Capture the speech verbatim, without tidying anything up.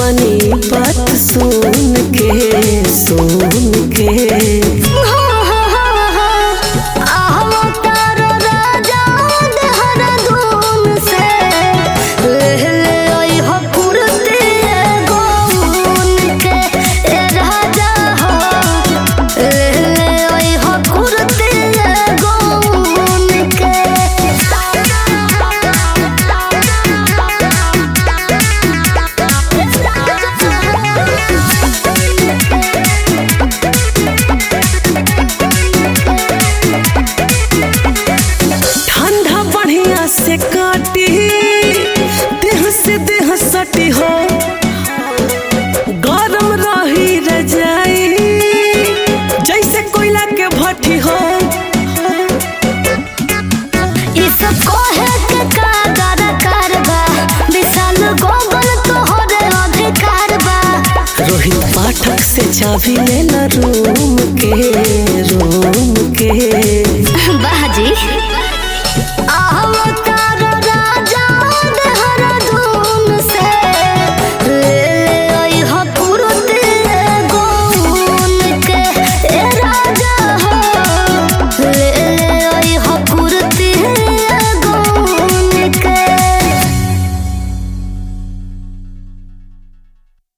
बनी बात सुन के सुन के से काटी देह से देह सटी हो गरम रही रजाई जैसे कोयला के भट्टी हो इस कोहे के कागर करबा विशाल गोगल तोहरे अधिकार बा रोहित पाठक से चाबी लेना रूम के